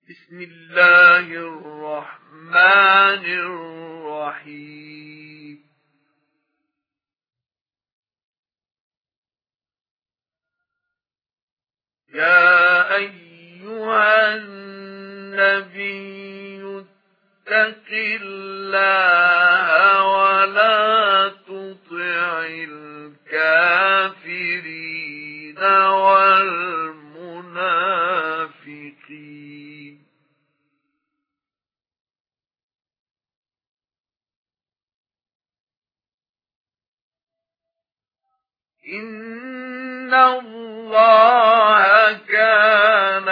بسم الله الرحمن الرحيم. يا أيها النبي اتق الله ولا تطع الكافرين والمنافقين إن الله كان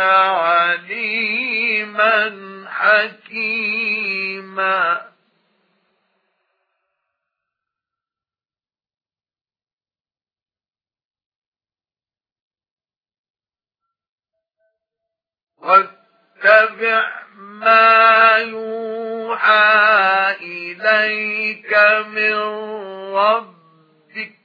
عليما حكيما. واتبع ما يوحى إليك من ربك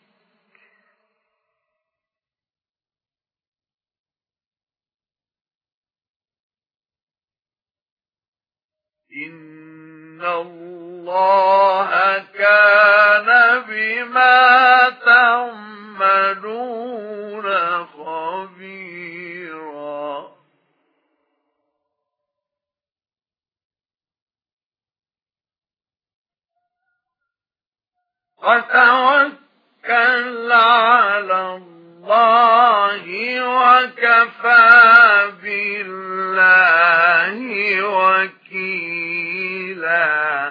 إن الله كان بما تعملون خبيرا. وتوكل على الله وكفى بالله وكيلا.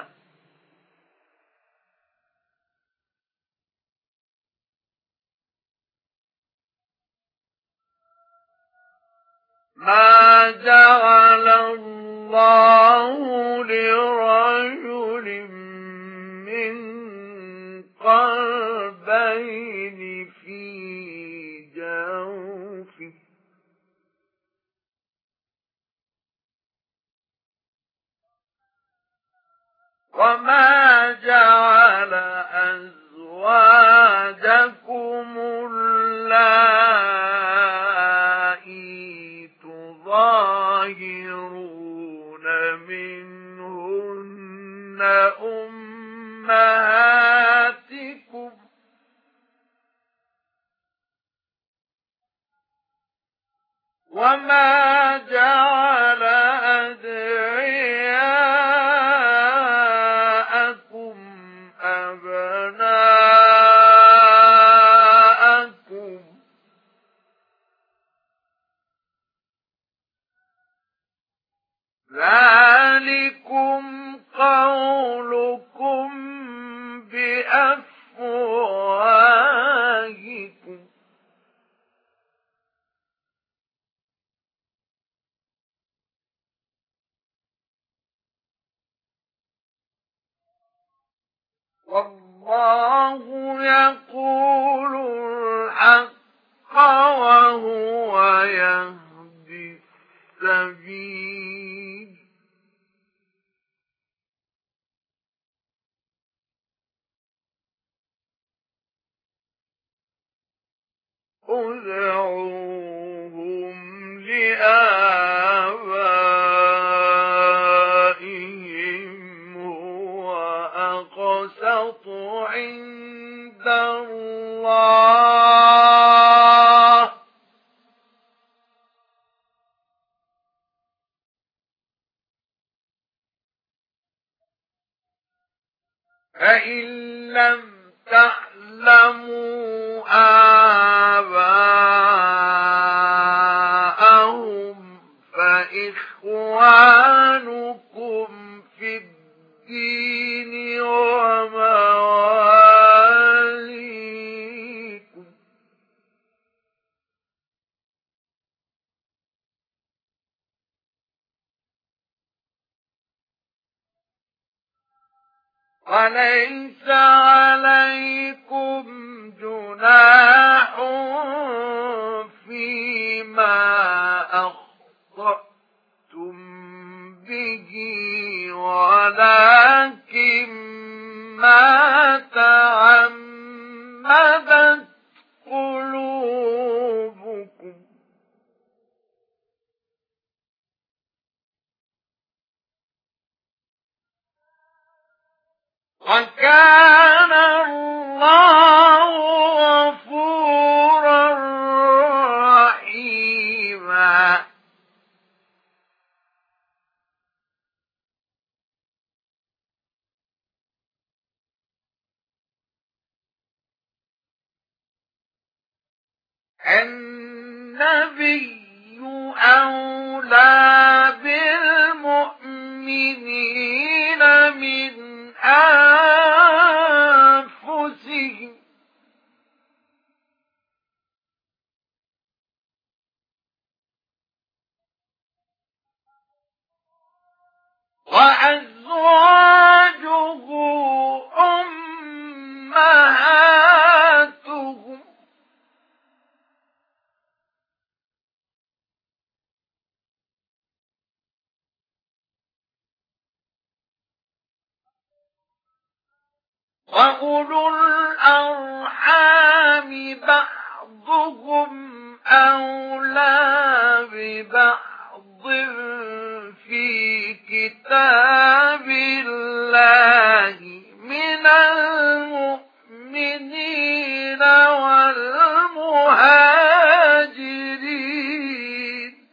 ما جعل الله لرجل من قلبين في جوفه وما جعل أزواجكم اللائي تظاهرون منهن أمهاتكم وما جعل أدعياءكم أبناءكم ذلكم قولكم بأفواهكم والله يقول الحق وهو يهدي السبيل. ادعوهم لآبائهم هو أقسط عند الله فإن لم تعلموا آباءهم فإخوانكم في الدين ومواليكم وليس عليكم جناح فيما أخطأتم به ولكن ما تعمدت قلوبكم وكان الله غفورا رحيما. النبي أولى بالمؤمنين من أنفسهم وأزواجه أمهاتهم وأولو الأرحام بعضهم أولى ببعض في كتاب الله من المؤمنين والمهاجرين.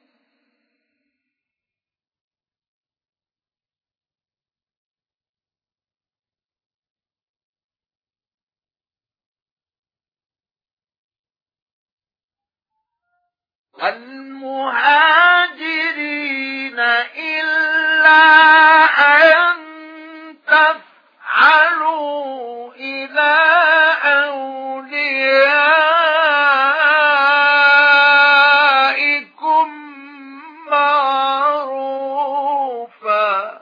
والمهاجرين إلا أن تفعلوا إلى أوليائكم معروفا.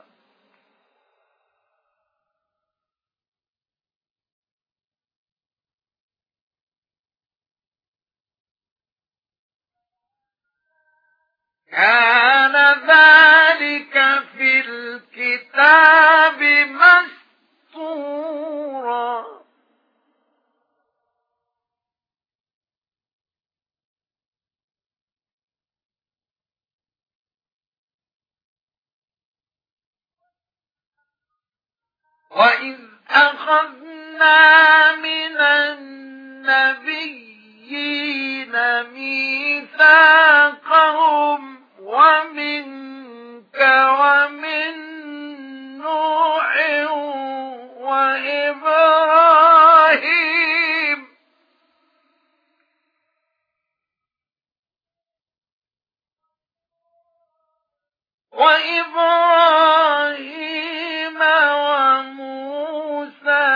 كان ذلك في الكتاب مسطورا. وإذ أخذنا من النبيين ميثاقهم ومنك ومن نوح وإبراهيم وموسى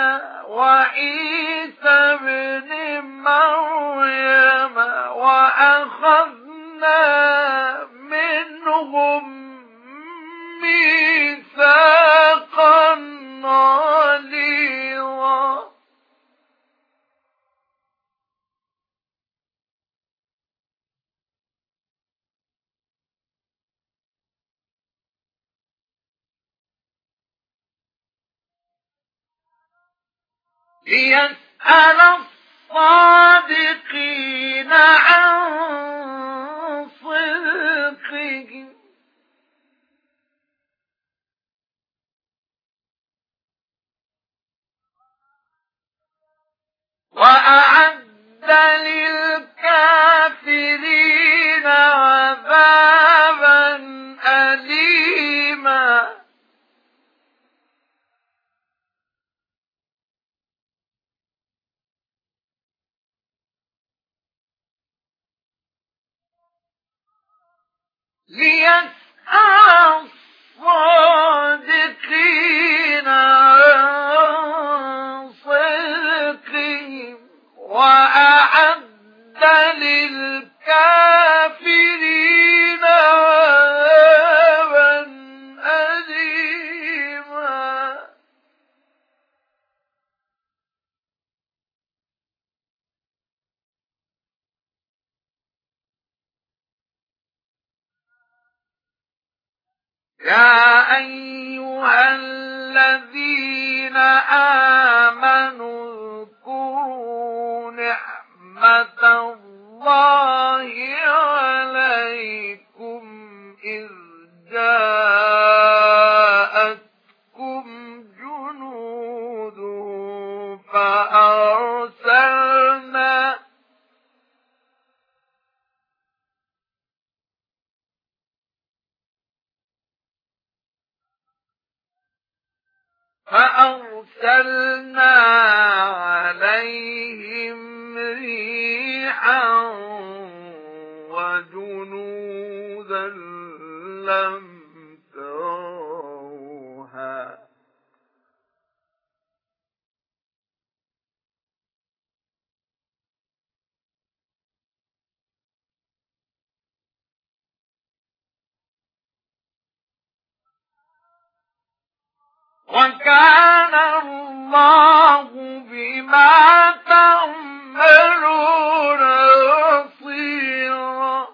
وعيسى ابن مريم وأخذنا منهم ميثاقا غليظا. ليسأل الصادقين عن صدقهم وأعد للكافرين عذابا أليما. ليسأل الصادقين عن صدقهم وأعد للكافرين عذابا أليما. يا أيها الذين آمنوا اذكروا نعمة الله عليكم إذ جاءتكم جنود فأرسلنا عليهم ريحا وجنودا لم تروها وكان الله بما تعملون بصيرا.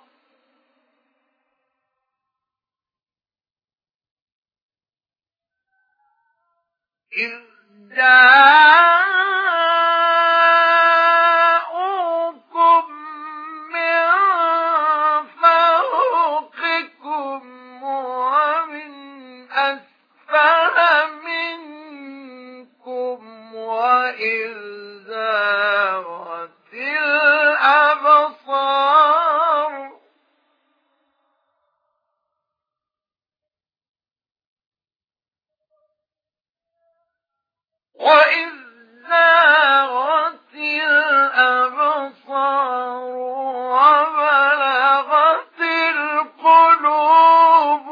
إذ جاءوكم من فوقكم ومن أسفل منكم وإذ زاغت الأبصار وبلغت القلوب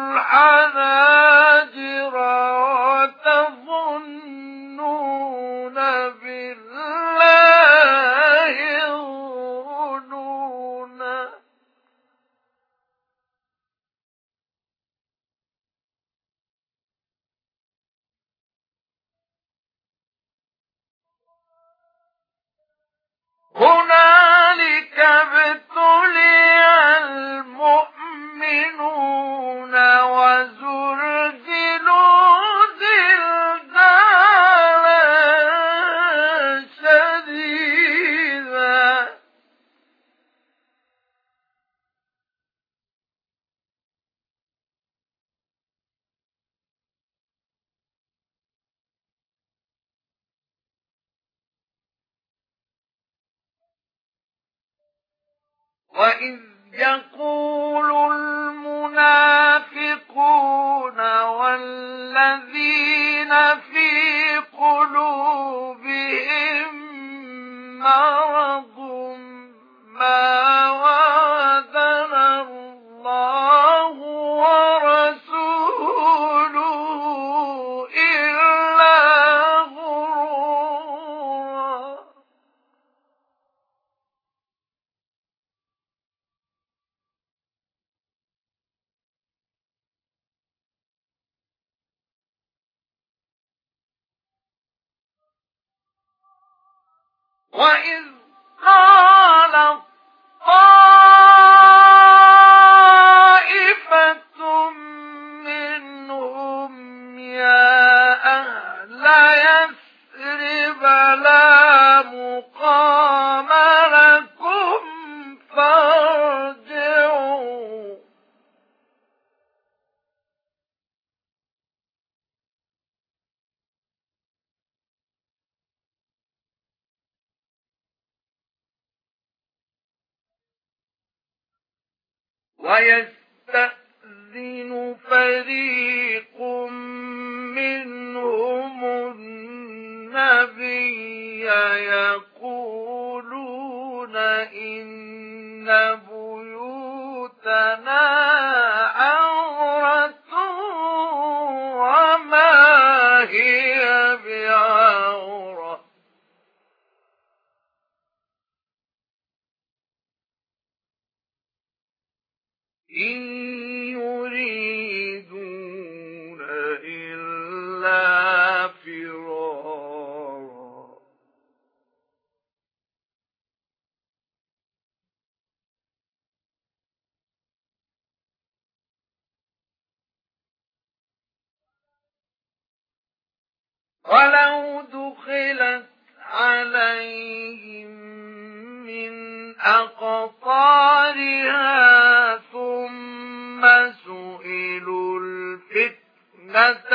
الحناجر وتظنون بالله الظنونا. هنالك ابتلي المؤمنون وزلزلوا زلزالا شديدا. وإذ يقول المنافقون والذين في قلوبهم مرض ما وعدنا الله ورسوله إلا غرورا. وإذ قالت طائفة منهم يا أهل يثرب لا مقام لكم فارجعوا. ويستأذن فريق منهم النبي يقولون إن بيوتنا عورة وما هي بعورة إن يريدون إلا فرارا. ولو دخلت عليهم من أقطارها ثم سئلوا الفتنة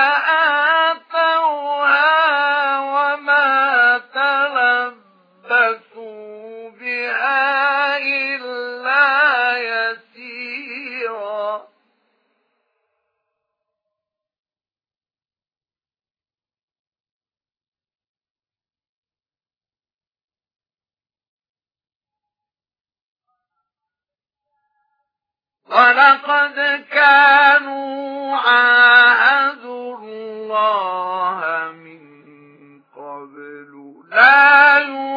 لآتوها وما تلبثوا بها إلا يسيرا. ولقد كانوا عاهدوا الله من قبل لا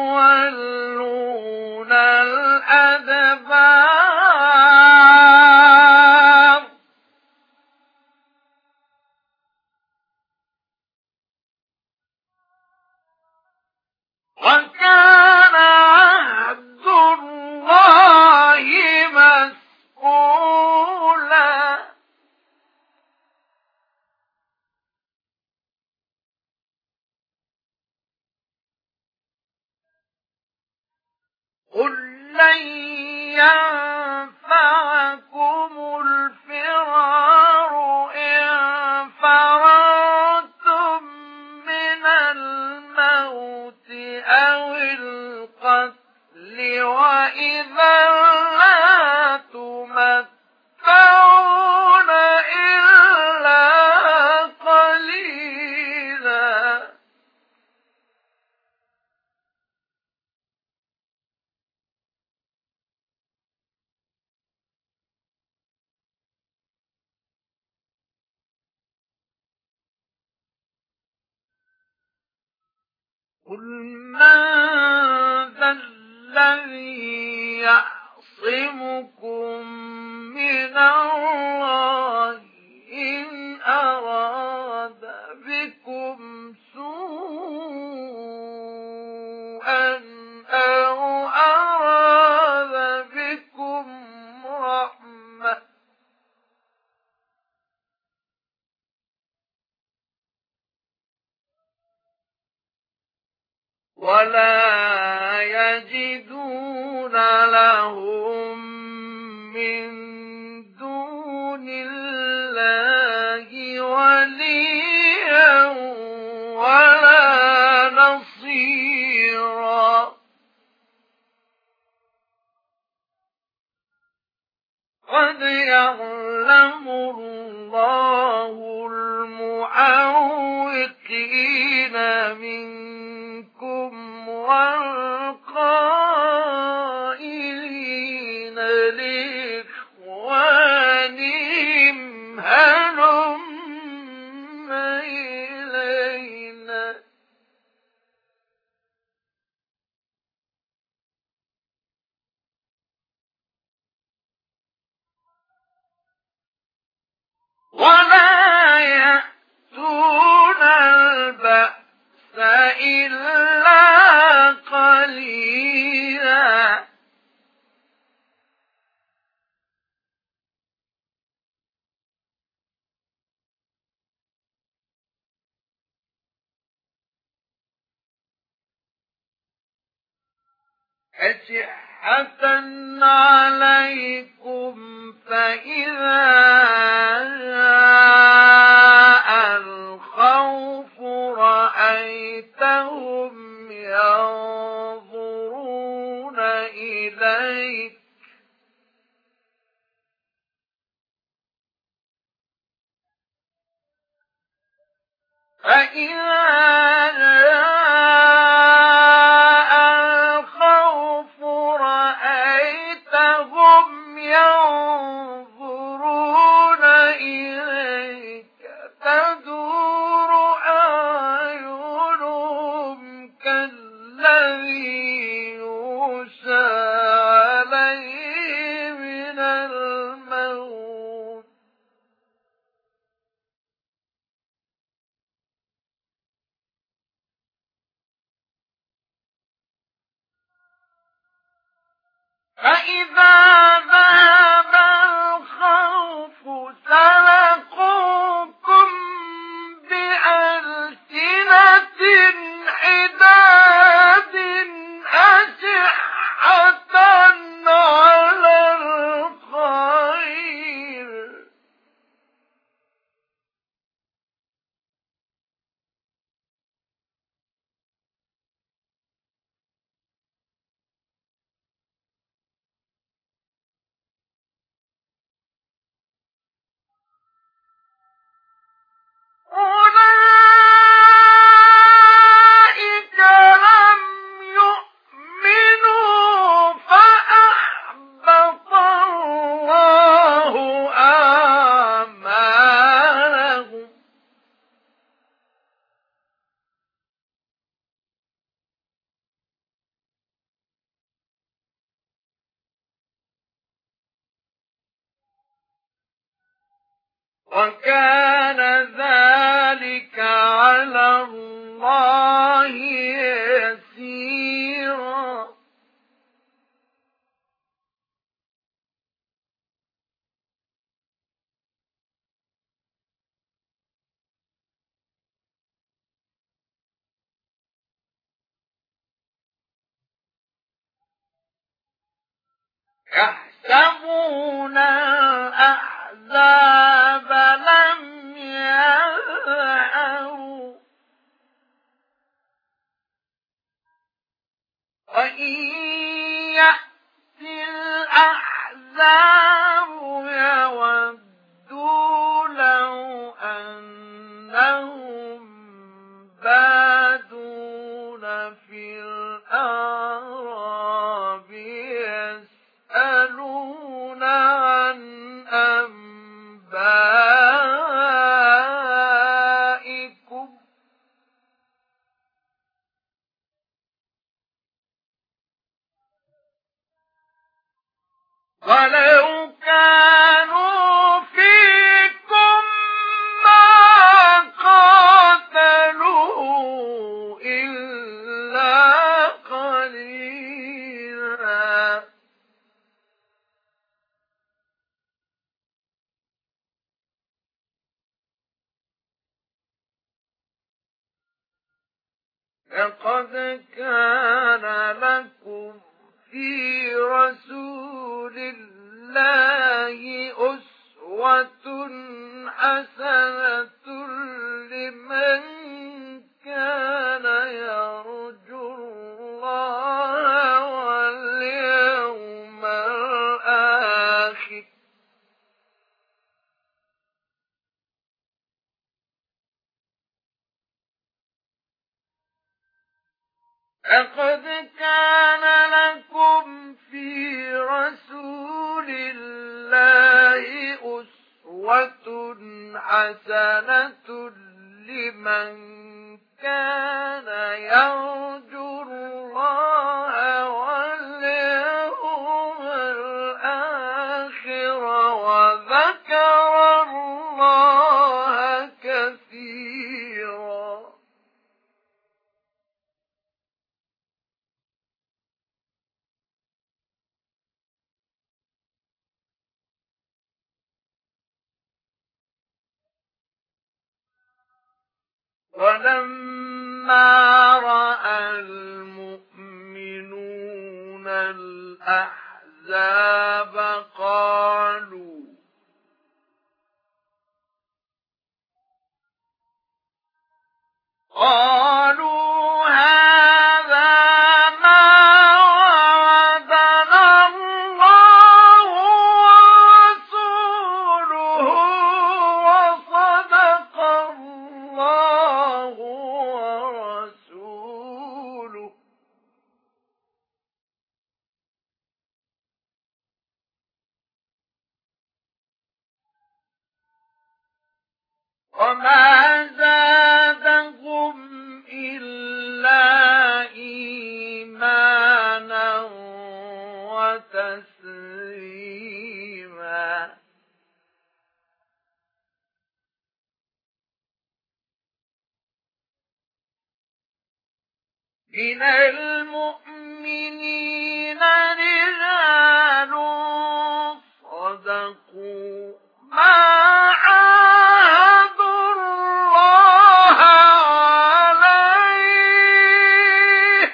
يولون الأدبار وكان عهد الله مسؤولا قل لن ينفعكم الفرار إن فررتم من الموت أو القتل وإذا لا تمتعون إلا قليلا قل من ذا الذي يعصمكم من الله إن أراد بكم سوءا أو أراد بكم رحمة ولا يجدون لهم من دون الله وليا ولا نصيرا قد يعلم الله المعوقين منكم والقائلين لإخوانهم هلم إلينا ولا يأتون البأس إلا قليلا أشحة عليكم فإذا جاء الخوف رأيتهم ينظرون إليك فإذا جاء الخوف رأيتهم ينظرون إليك تدور أعينهم كالذي يغشى عليه من الموت وكان ذلك على الله يسيرا. يحسبون الأحزاب لم يذهبوا وإن يأتي الأحزاب يودوا لو أنهم بادون في الأعراب يسألون عن أنبائكم ولو كانوا فيكم ما قاتلوا إلا قليلا. لقد كان لكم في رسول الله أسوة حسنة لمن كان يرجو الله واليوم الآخر لقد كان لكم في رسول الله أسوة حسنة لمن كان يرجو الله واليوم الآخر وذكر الله كثيرا. ولما رأى المؤمنون الأحزاب قالوا هذا ما وعدنا الله ورسوله وصدق الله ورسوله وما زادهم إلا إيمانا وتسليما. من المؤمنين رجال صدقوا ما عاهدوا الله عليه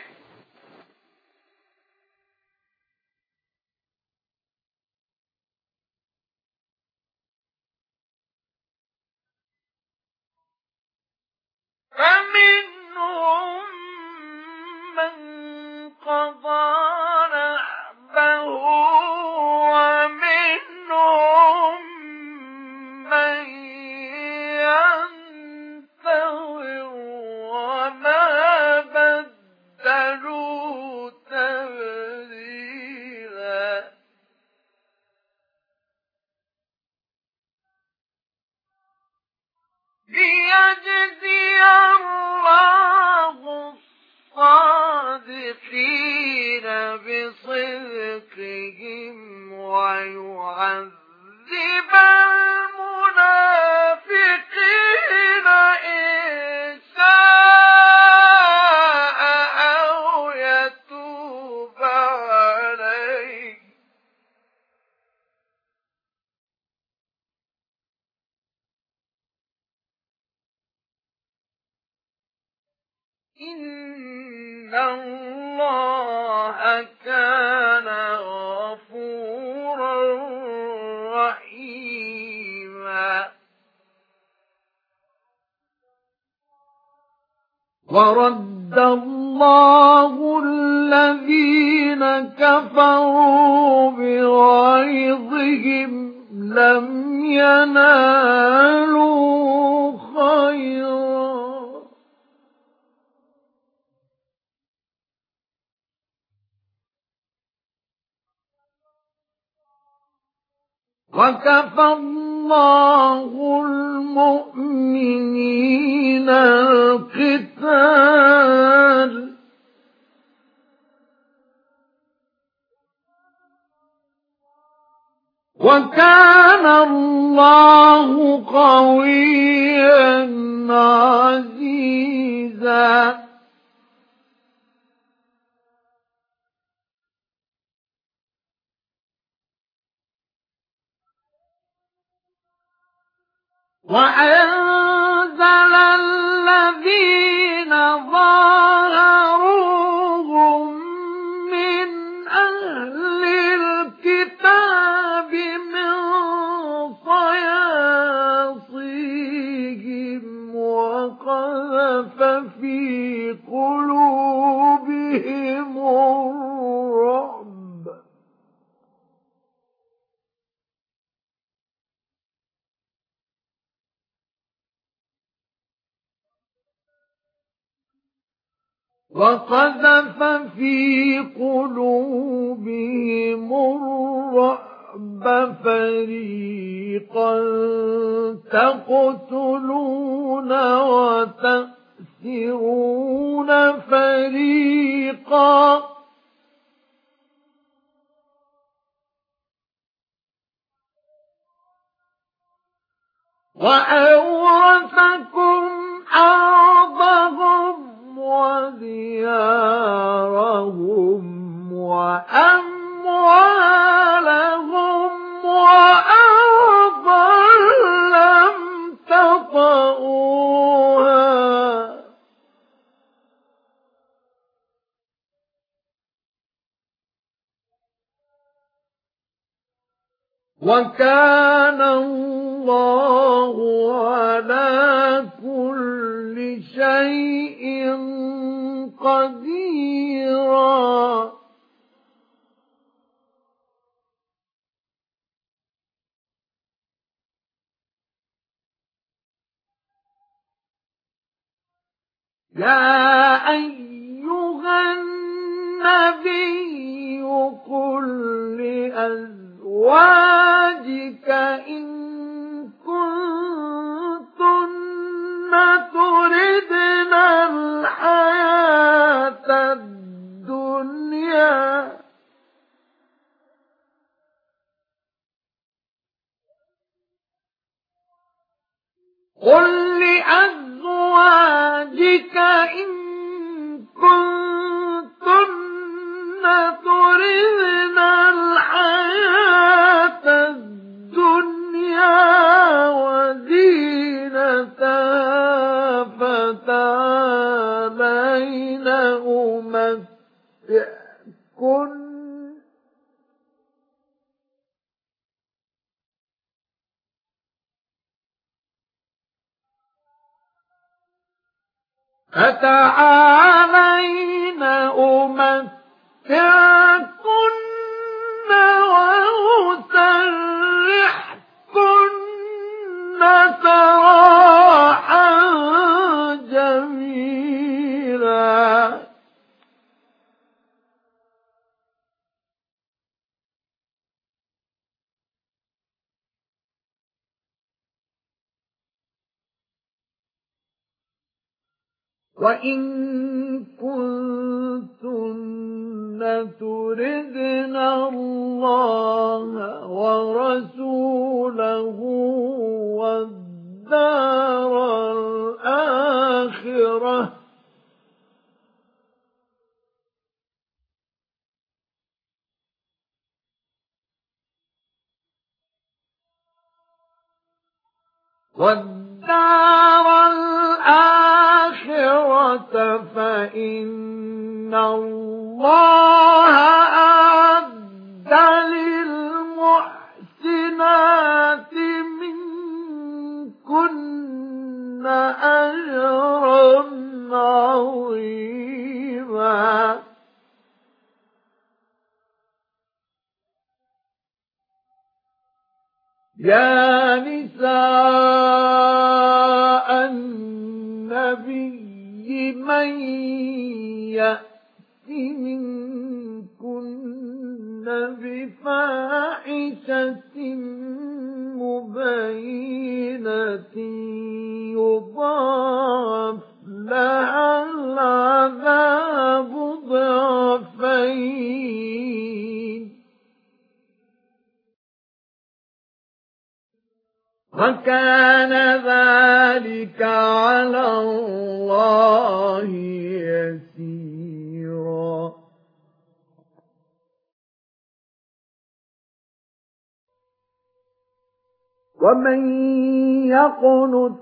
فمنهم من قضى نحبه ومنهم من ينتظر وما بدلوا تبديلا. ليجزي الله الصادقين بصدقهم ويعذب المنافقين إن الله كان غفورا رحيما ورد الله الذين كفروا بغيظهم لم ينالوا خيرا وكفى الله المؤمنين القتال وكان الله قويا عزيزا وأنزل الذين ظاهروهم من أهل الكتاب من صياصيهم وقذف في قلوبهم الرعب فريقا تقتلون وتأسرون فريقا وأورثكم أرضهم وديارهم وأموالهم وأرضا لم تطئوها وكان الله على كل شيء قديرا يا أيها النبي قل لأزواجك إن كنتن تردن الحياة الدنيا قل لأزواجك إن كنتن تردن الحياة الدنيا وزينتها فتعالين أمتعكن أمتعكن وأسرحكن سراحا جميلا وإن كنتن تردن الله ورسوله والدار الآخرة فإن الله أعد للمحسنات منكن أجرا عظيما يا نساء النبي من يأت منكن بفاحشة مبينة يضاعف لها العذاب ضعفين وكان ذلك على الله يسيرا ومن يقنت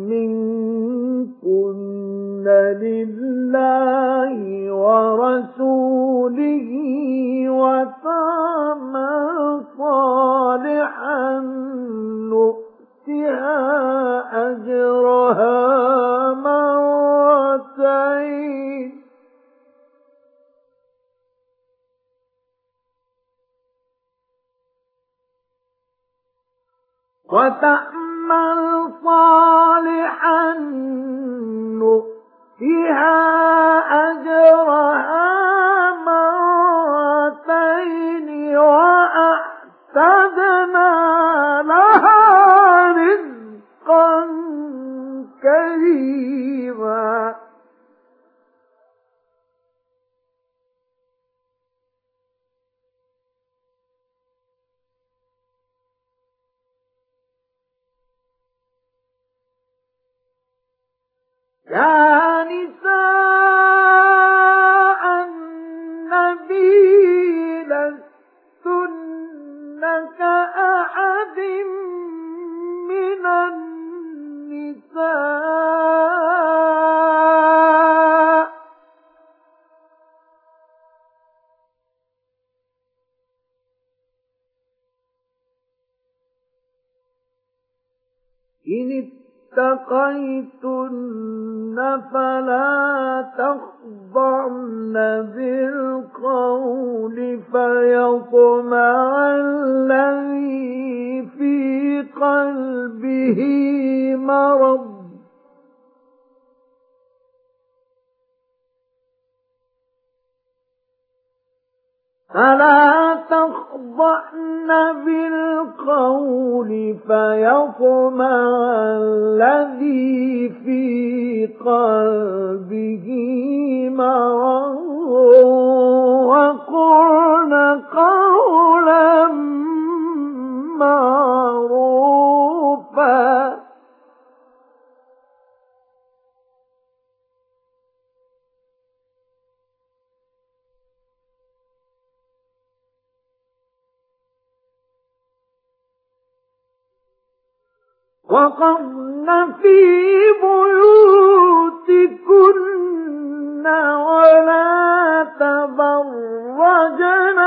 منكن لله ورسوله وتعمل صالحا نؤتها أجرها مرتين وتعمل صالحا نؤتها أجرها مرتين وأعتدنا لها رزقا كريما يا نساء النبي لستن كأحد من النساء إن اتقيتن فلا تخضعن بالقول فيطمع الذي في قلبه مرض فلا تخضعن بالقول فيطمع الذي في قلبه مرض وقلن قولا معروفا وقرن في بيوتكن ولا تبرجن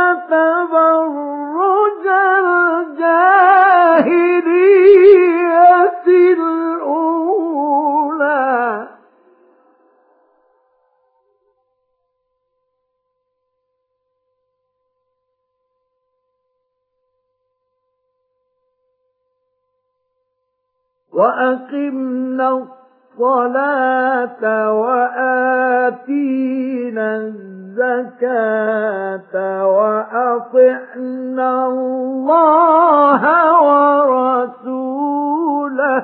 تبرج الجاهلية الأولى وأقمنا الصلاة وآتينا الزكاة وأطعنا الله ورسوله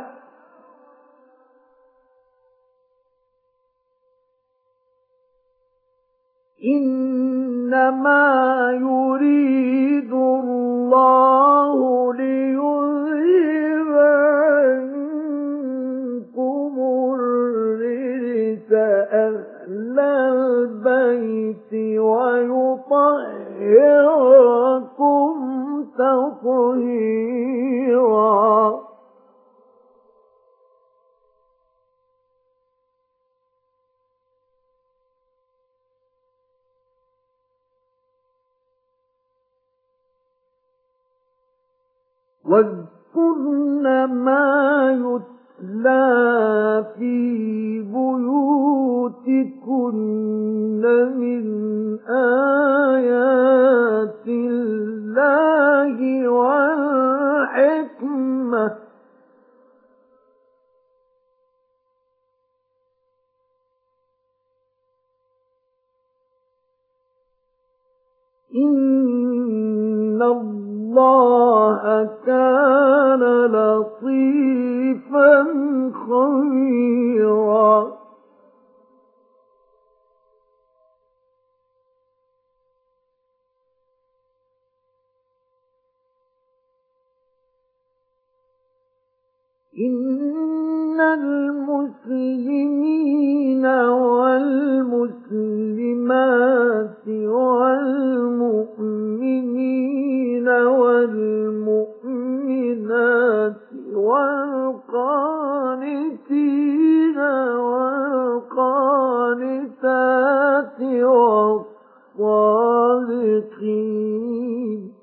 إنما يريد الله ليذهب عنكم الرجس أهل البيت ويطهركم تطهيرا واذكرن ما يتلى في بيوتكن من آيات الله والحكمة إن الله كان لطيفا خبيرا إن المسلمين والمسلمات والمؤمنين والمؤمنات والقانتين والقانتات والصادقين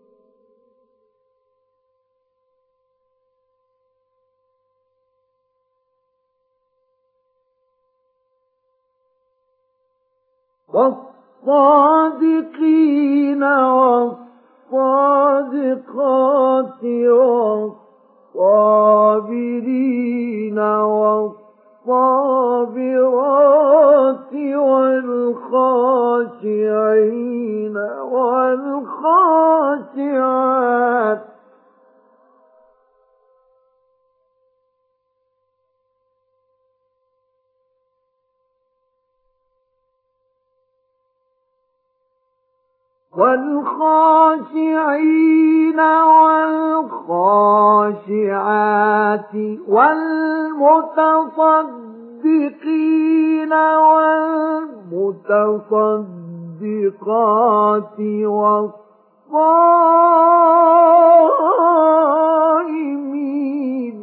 والصادقين والصادقات والصابرين والصابرات والخاشعين والخاشعات والخاشعين والخاشعات والمتصدقين والمتصدقات والصائمين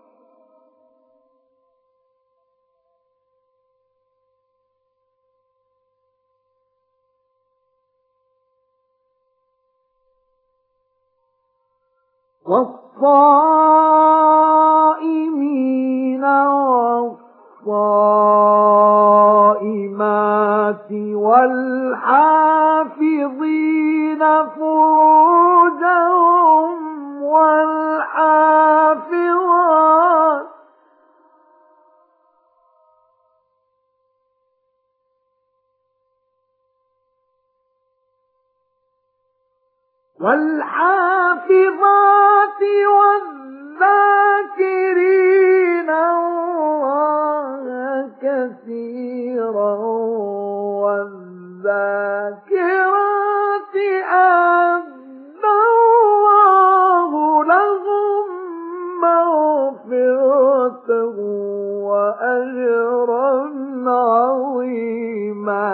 والصائمين والصائمات والحافظين فروجهم والحافظات والحافظات والذاكرين الله كثيرا والذاكرات أعد الله لهم مغفرة وأجرا عظيما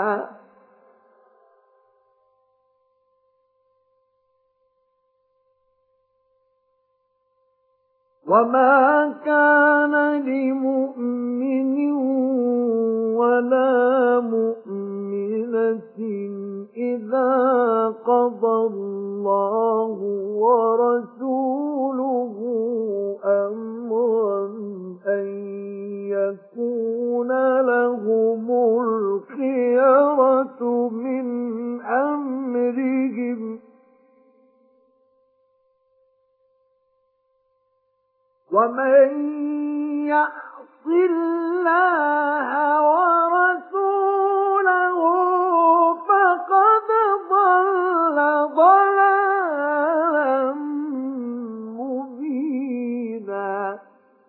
وما كان لمؤمن ولا مؤمنة إذا قضى الله ورسوله أمرا أن يكون لهم الخيرة من أمرهم ومن يعص الله ورسوله فقد ضل ضلالا مبينا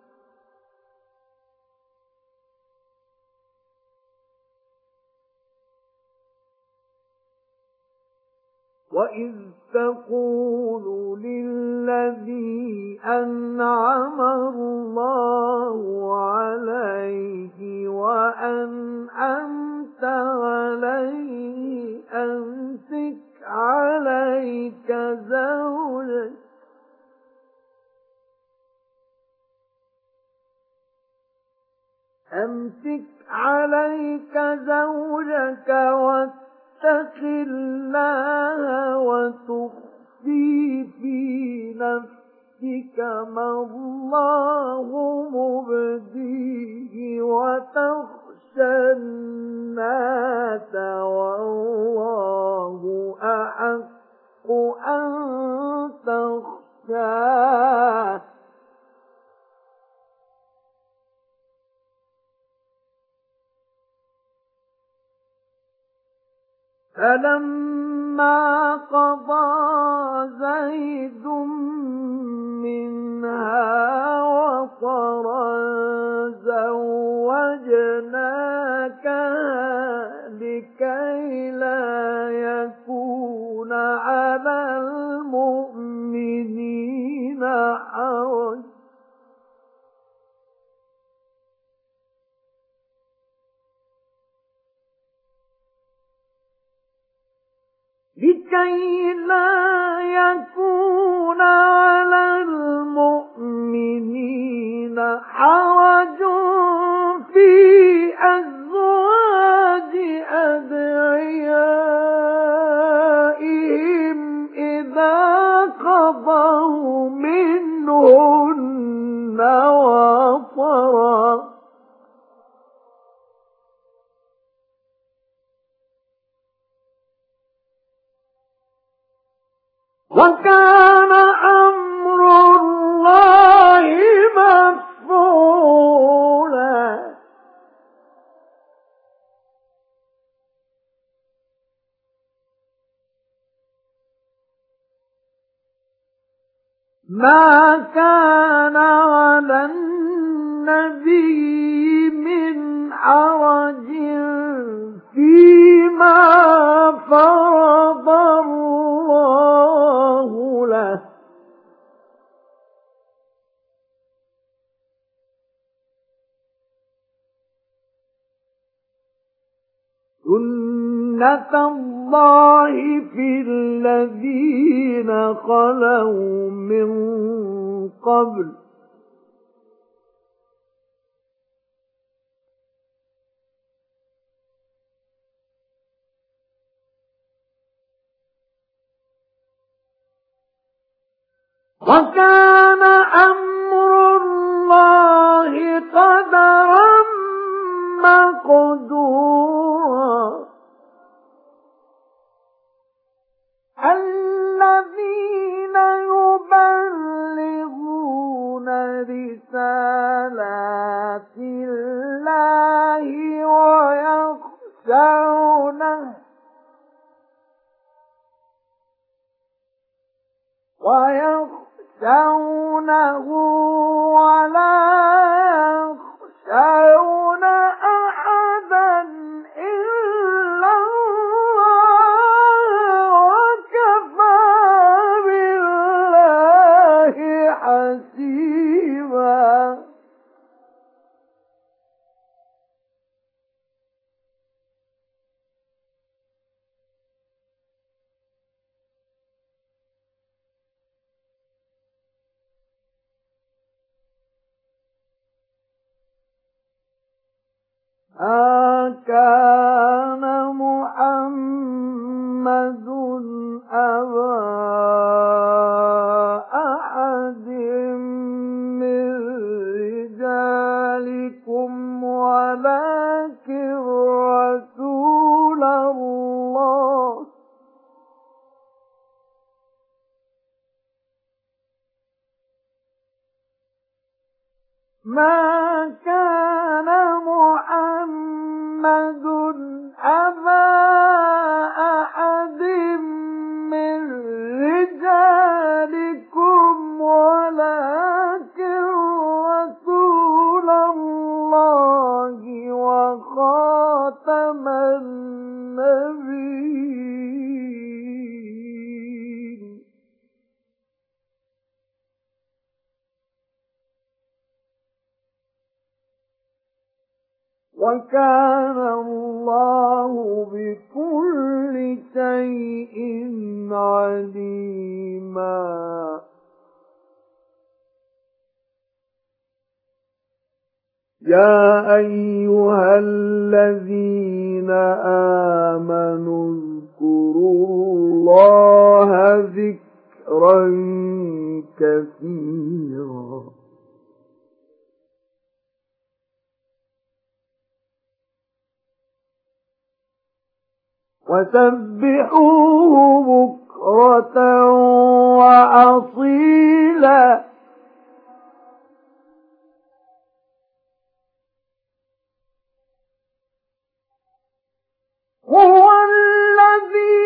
وإذ تقول للذي أنعم الله عليه وأنعمت عليه أمسك عليك زوجك واتق الله وتخفي في نفسك ما الله مبديه وتخشى الناس والله أحق أن تخشاه فلما قضى زيد منها وطرا زوجناكها لكي لا يكون على المؤمنين حرج على المؤمنين حرج في أزواج أدعيائهم إذا قضوا منهن وطرا وكان أمر الله مفعولا ما كان على النبي من حرج فيما فرض الله له سنة الله في الذين خلوا من قبل وكان أمر الله قدرا مقدورا الذين يبلغون رسالات الله ويخشونه ولا يخشون أحدا إلا الله وكفى بالله حسيبا كان محمد أبا أحد من رجالكم ولكن رسول الله ما كان محمد أبا أحد من رجالكم ولكن رسول الله وخاتم النبيين وكان الله بكل شيء عليما يا أيها الذين آمنوا اذكروا الله ذكرا كثيرا وسبحوه بكرة وأصيلا هو الذي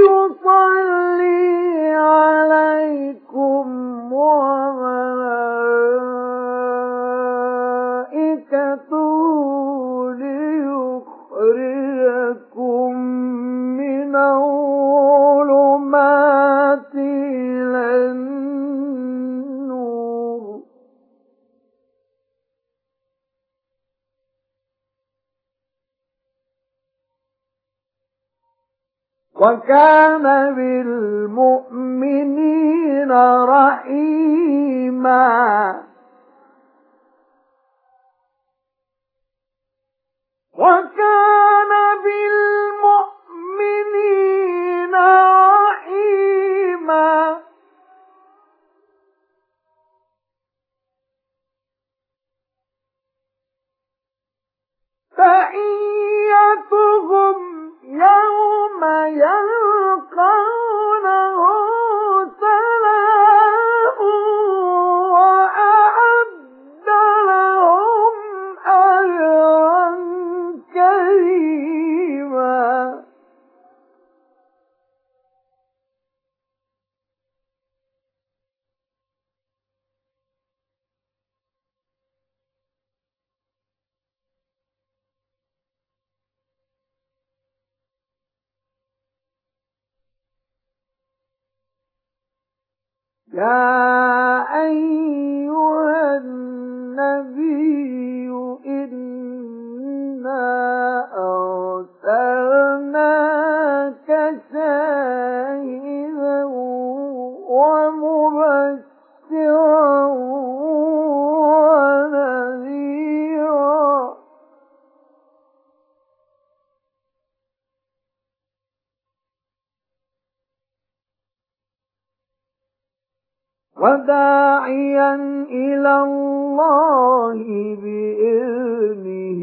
يصلي عليكم وملائكته ليخرجكم من الظلمات إلى النور وكان بالمؤمنين رحيما وكان بالمؤمنين رحيما تحيتهم يوم يلقونه سلام وأعد لهم أجرا كريما يا أيها النبي إنا أرسلناك شاهدا ومبشرا ونذيرا وداعيا إلى الله بإذنه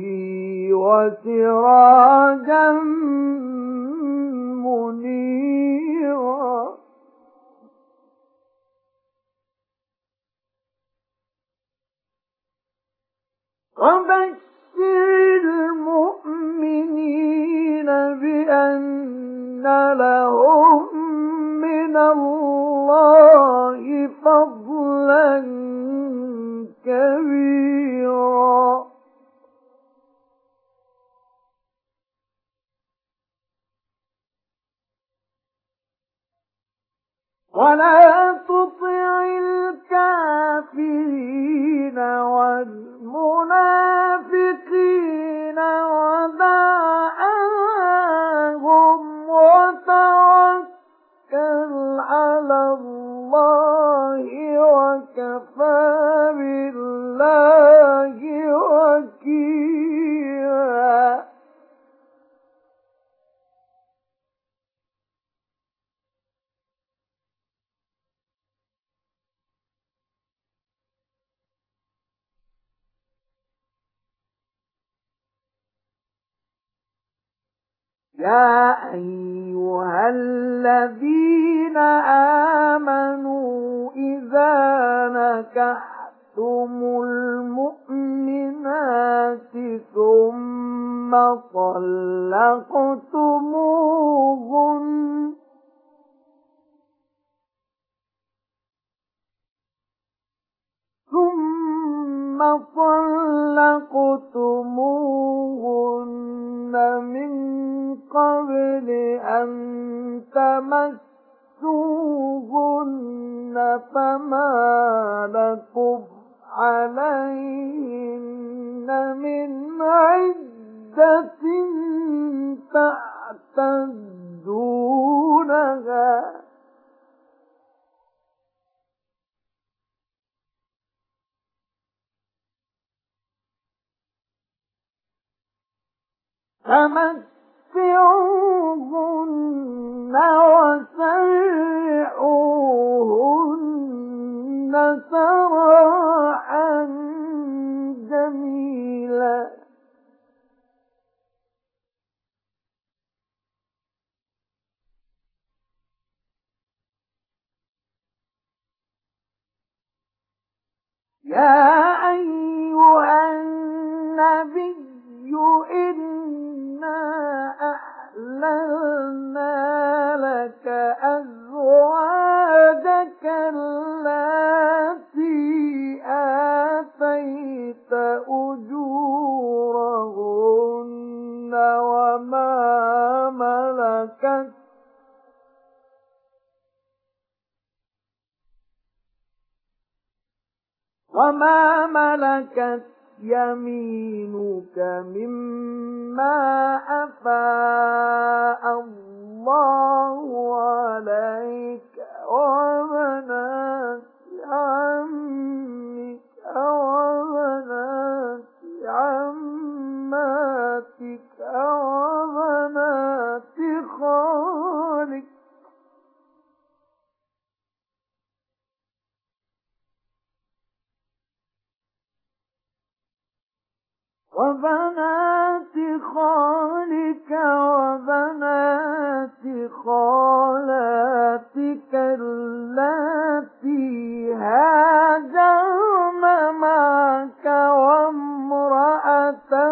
وسراجا منيرا وبشر المؤمنين بأن لهم من الله فضلا كبيرا ولا تطع الكافرين والمنافقين ودع عنهم وتوكل على الله وكفى بالله وكيلا يا أيها الذين آمنوا إذا نكحتم المؤمنات ثم طلقتموهن من قبل أن تمسوهن فما لكم عليهن من عدة تعتدونها فمتعوهن وسرحوهن سراحا جميلا يا أيها النبي إنا أحللنا لك أزواجك التي آتيت أجورهن وما ملكت يمينك مما أفاء الله عليك وبنات عمك وبنات عماتك وبنات خالك وبنات خالك وبنات خالاتك اللاتي هاجرن معك وامرأة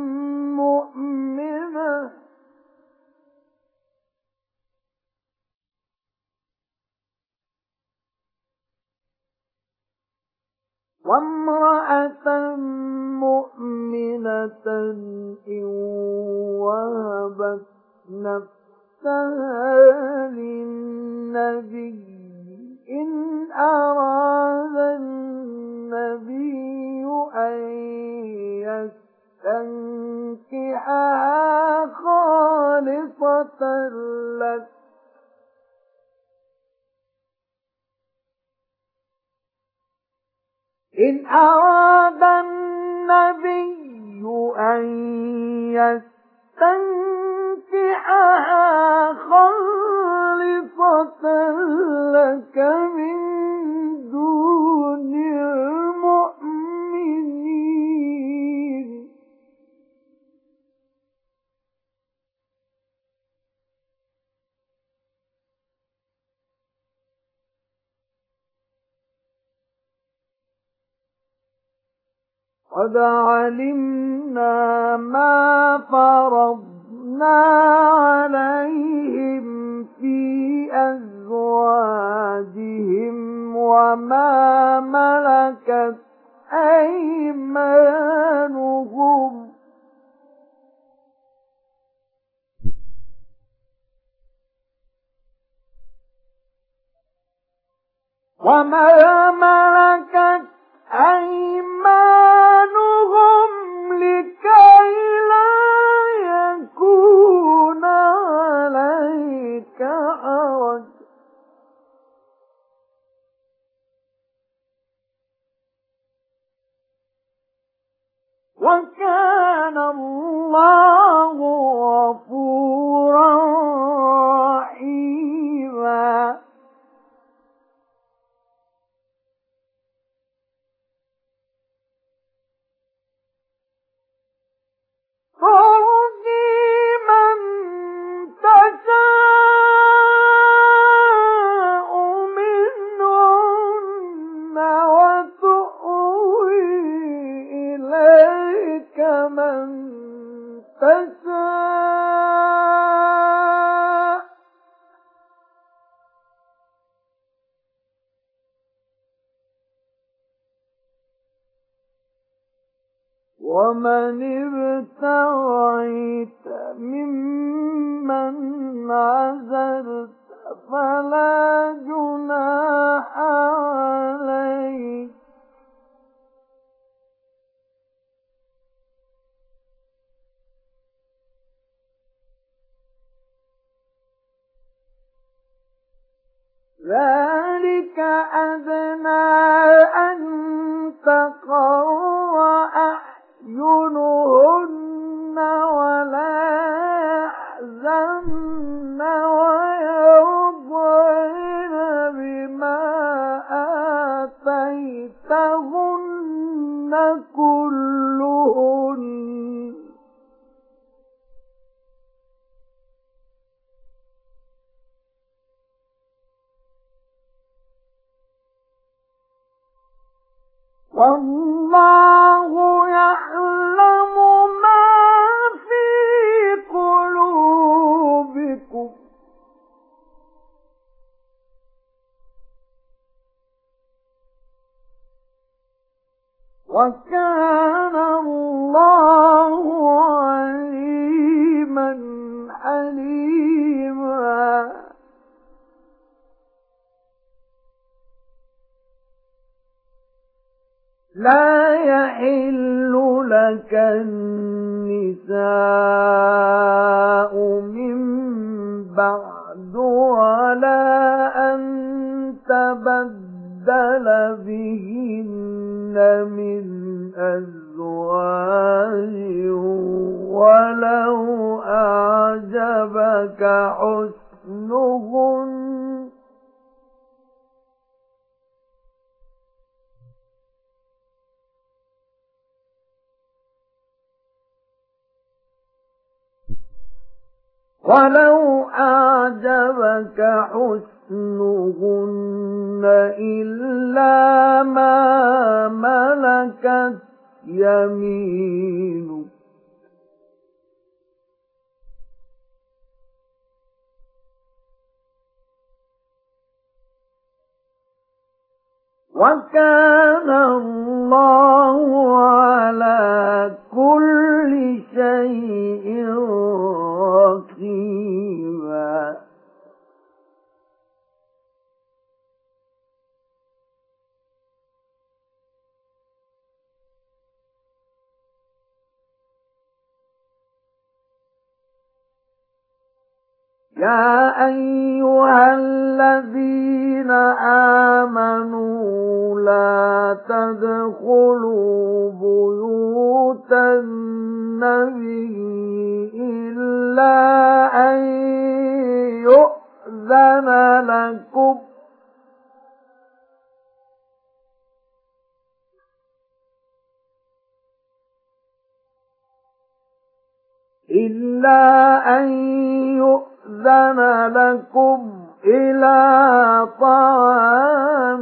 مؤمنة إن وهبت نفسها للنبي إن أراد النبي أن يستنكحها خالصة لك إن أراد النبي أن يستنكحها خالصة لك من دون المؤمنين قد علمنا ما فرضنا عليهم في أزواجهم وما ملكت أيمانهم لكي لا يكون عليك حرج وكان الله غفورا رحيما ترجي من تشاء منهن وتؤوي إليك من تشاء ومن ابتغيت ممن عزلت فلا جناح عليك ذلك أدنى أن تقر أعينهن ولا يحزن ويرضين بما آتينهن كلهن والله يعلم ما في قلوبكم وكان الله عليما حليما لا يحل لك النساء من بعد ولا أن تبدل بهن من أزواج ولو أعجبك حسنهن إلا ما ملكت يمينك وكان الله على كل شيء رقيبا يا أيها الذين آمنوا لا تدخلوا بيوت النبي إلا أن يؤذن لكم إلى طعام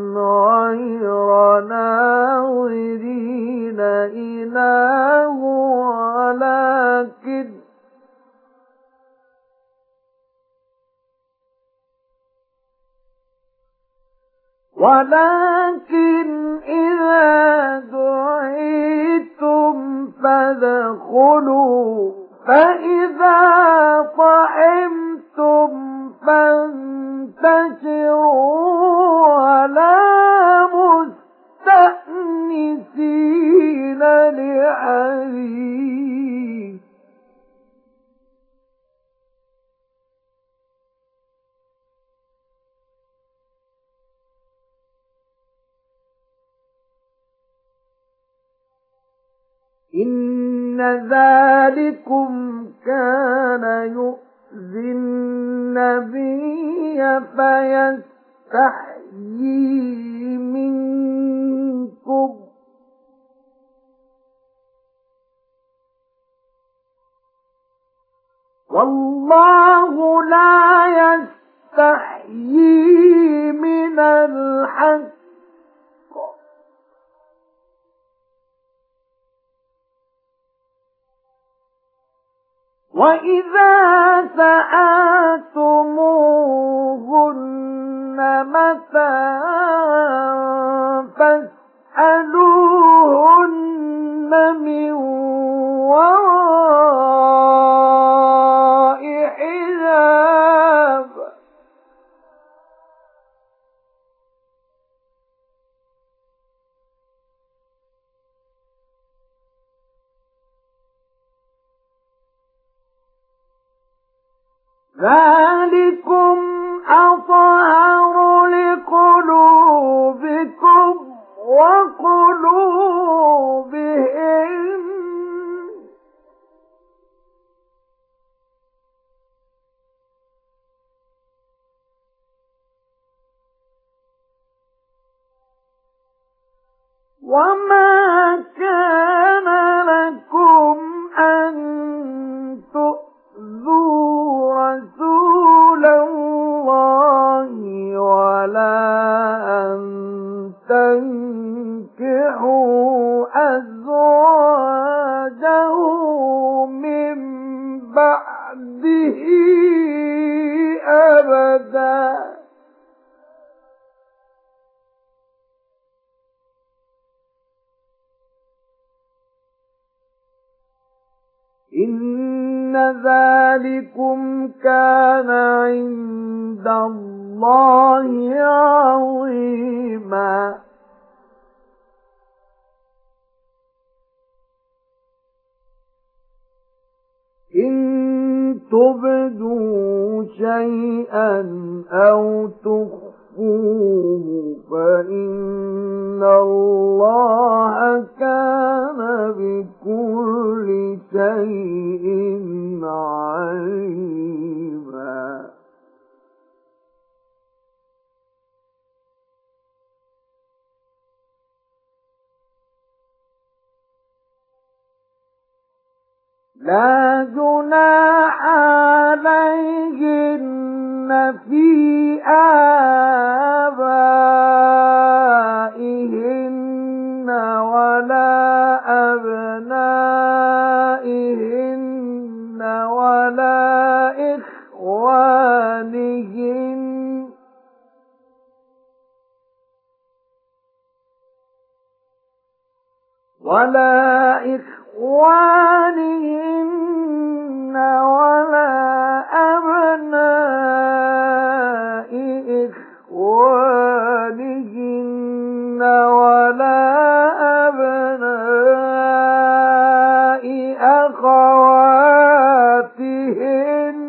غير ناظرين إناه ولكن إذا دعيتم فادخلوا فإذا طعمتم فانتشروا ولا مستأنسين لحديث إن ذلكم كان يؤذي النبي فيستحيي منكم والله لا يستحيي من الحق وَإِذَا سَأَلْتُمُوهُنَّ مَتَاعًا فَاسْأَلُوهُنَّ مِنْ وَرَاءِ حِجَابٍ ذَلِكُمْ أَطْهَرُ لِقُلُوبِكُمْ وَقُلُوبِهِمْ وما كان لكم أن تؤذوا رسول الله ولا أن تنكحوا أزواجه من بعده أبدا إن ذلكم كان عند الله عظيما إن تبدوا شيئا أو تخفوه فإن الله كان بكل شيء عليما لا جناح عليهن في آبائهن ولا أبنائهن ولا إخوانهن ولا أبناء إخوانهن ولا أبناء أخواتهن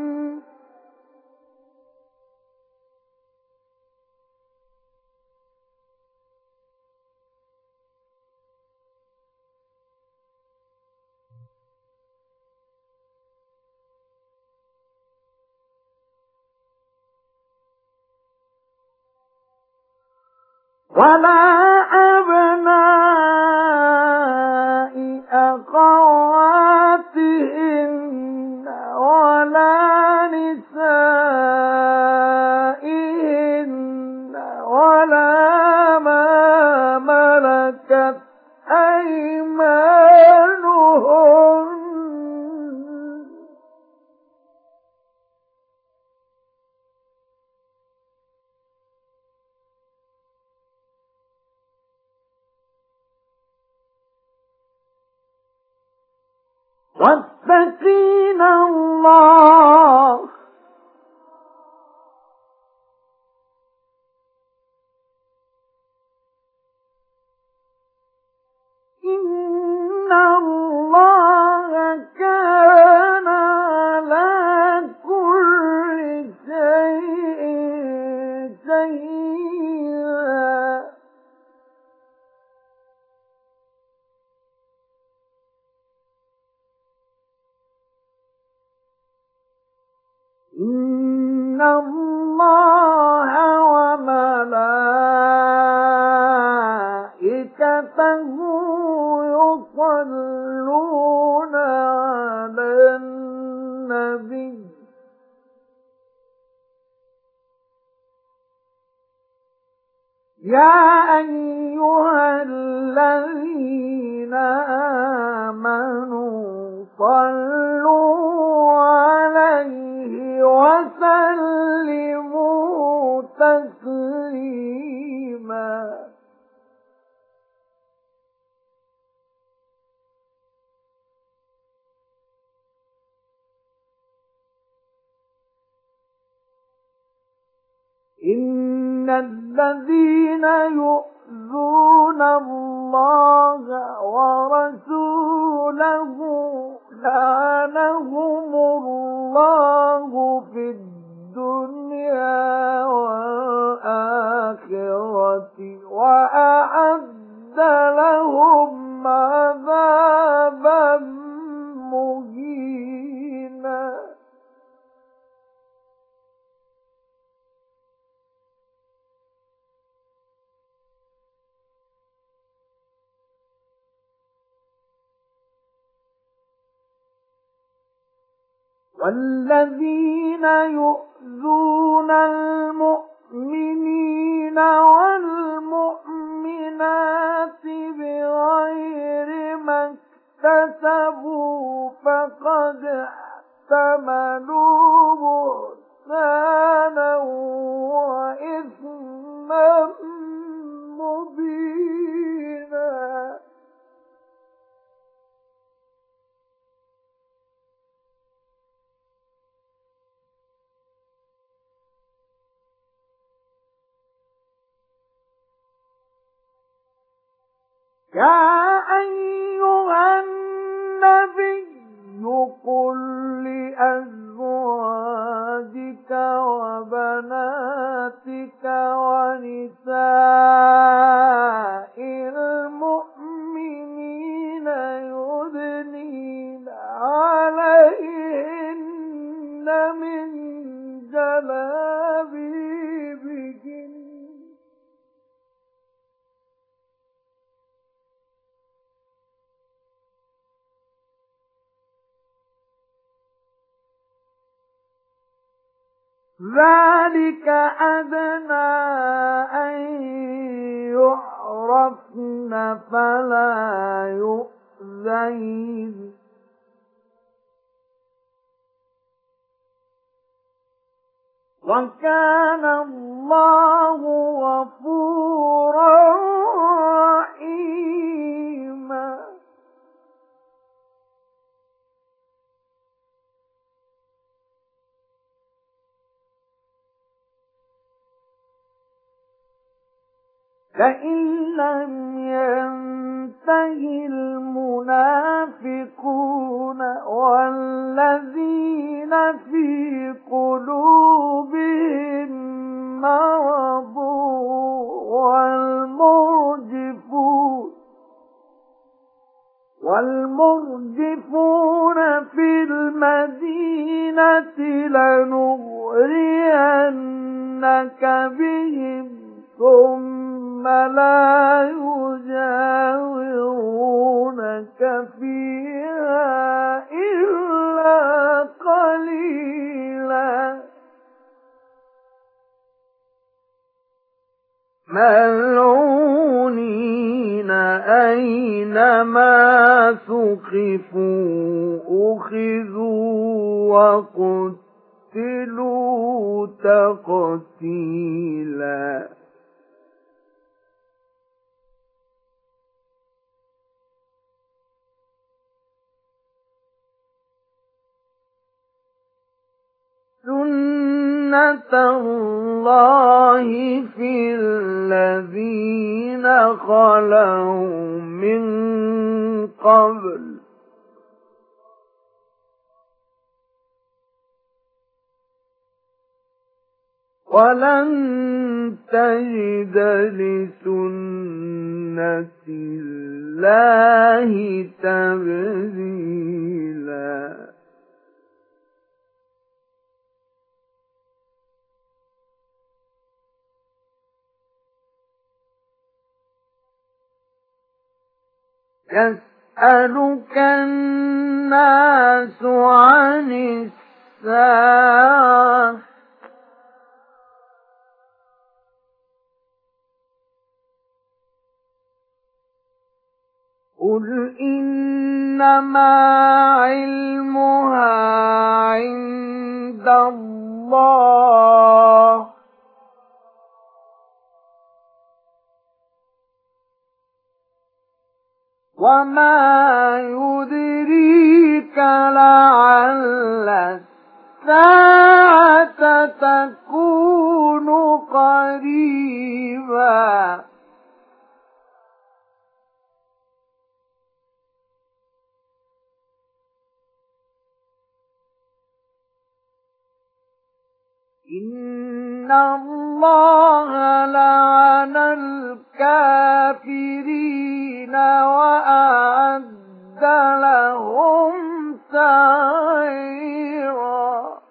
ولا أبناء أخواتهن ولا نسائهن ولا ما ملكت أيمانهن واتقين الله إن الله كان على كل شيء شهيدا إن الله وملائكته يصلون على النبي يا أيها الذين آمنوا صلوا عليه وسلموا تسليما إن الذين يؤذون الله ورسوله لعنهم الله في الدنيا والآخرة وأعد لهم عذابا مهينا والذين يؤذون المؤمنين والمؤمنات بغير ما اكتسبوا فقد احتملوا بهتانا وإثما مبينا. يا أيها النبي قل لأزواجك وبناتك ونساء المؤمنين يدنين عليهن من جلابيبهن ذلك أدنى أن يعرفن فلا يؤذين وكان الله غفورا رحيما. فإن لم ينته المنافقون والذين في قلوبهم مرض والمرجفون في المدينة لنغرينك بهم ثم لا يجاورونك فيها إلا قليلا ملعونين أينما ثقفوا أخذوا وقتلوا تقتيلا. سُنَّةَ اللَّهِ فِي الَّذِينَ خَلَوْا مِن قَبْلُ وَلَن تَجِدَ لِسُنَّةِ اللَّهِ تَبْدِيلًا. يسألك الناس عن الساعة قل إنما علمها عند الله وما يدريك لعل الساعة تكون قريبا. إن الله لعن الكافرين وأعد لهم سعيرا.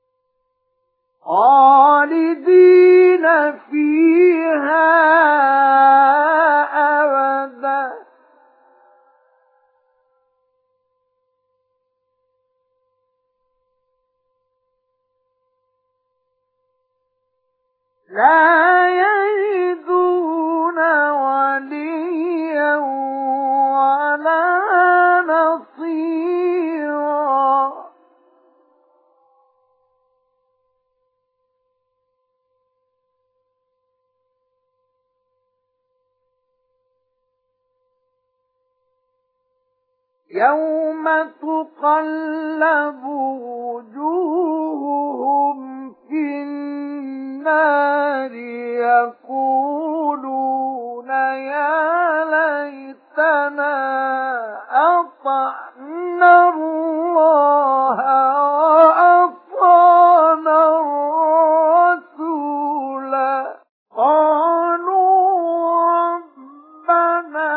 خالدين فيها لا يجدون وليا ولا نصيرا يوم تقلب وجوههم في النار يقولون يا ليتنا أطعنا الله وأطعنا الرسولا قالوا ربنا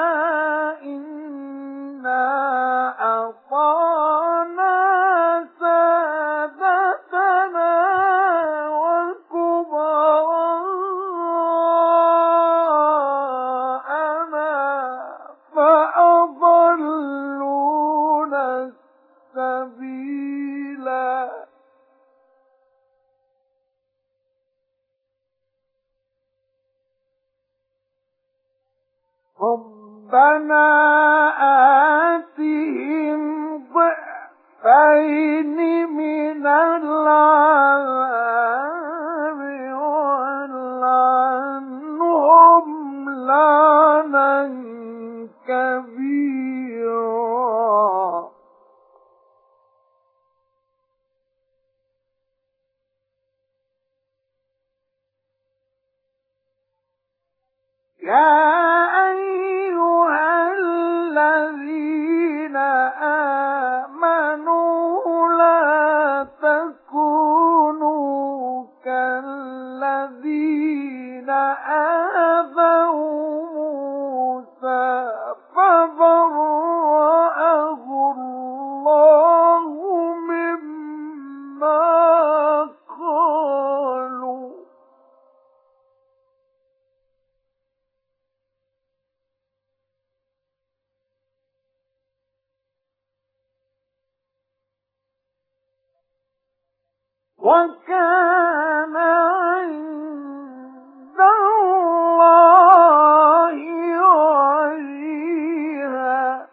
أطعنا سادتنا وكبراءنا فأضلونا السبيلا ربنا آتهم ضعفين من العذاب والعنهم لعنا كبيرا يا أيها الذين آمنوا لا تكونوا كالذين آذوا موسى فبرأه الله مما قالوا وكان عند الله وجيها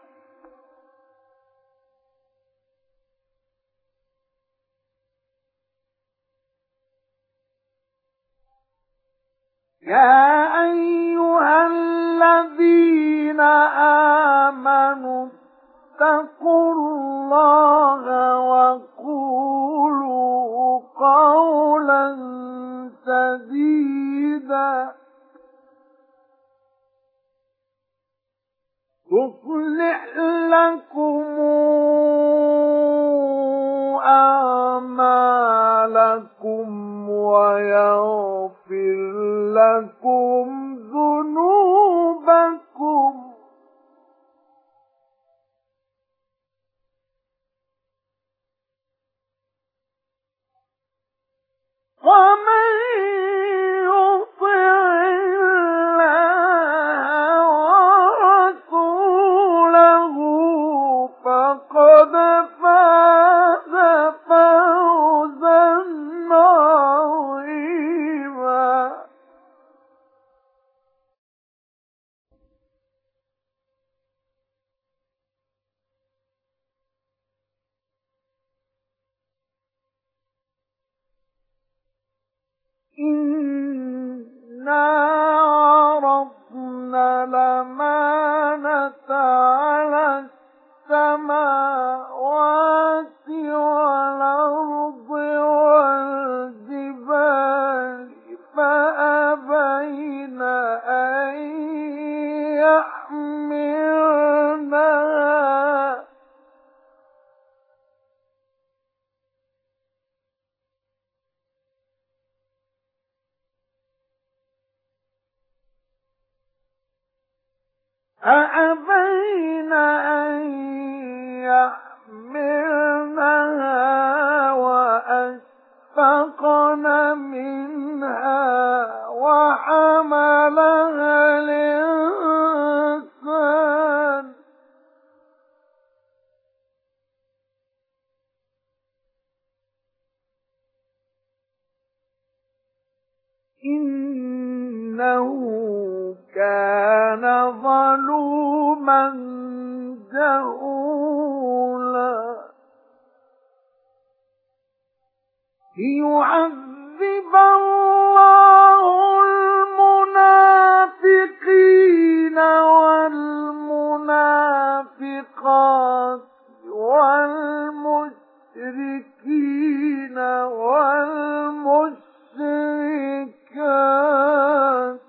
يا أيها الذين آمنوا اتقوا الله وقولوا قولا سديدا يصلح لكم أعمالكم ويغفر لكم ذنوبكم ومن يطع الله ورسوله فقد فاز فوزا عظيما إنا عرضنا الأمانة على السماوات والأرض والجبال فأبين أن يحملنها فأبين أن يحملنها وأشفقن منها وحملها الإنسان إنه ظَلُومًا جَهُولًا لِيُعَذِّبَ اللَّهُ الْمُنَافِقِينَ وَالْمُنَافِقَاتِ وَالْمُشْرِكِينَ وَالْمُشْرِكَاتِ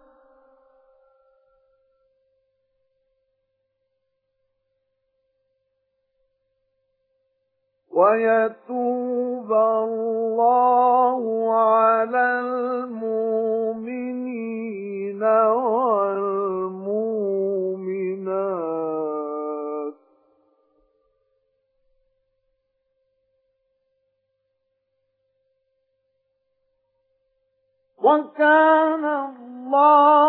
وَيَتُوبَ اللَّهُ عَلَى الْمُؤْمِنِينَ وَالْمُؤْمِنَاتِ وَكَانَ اللَّهُ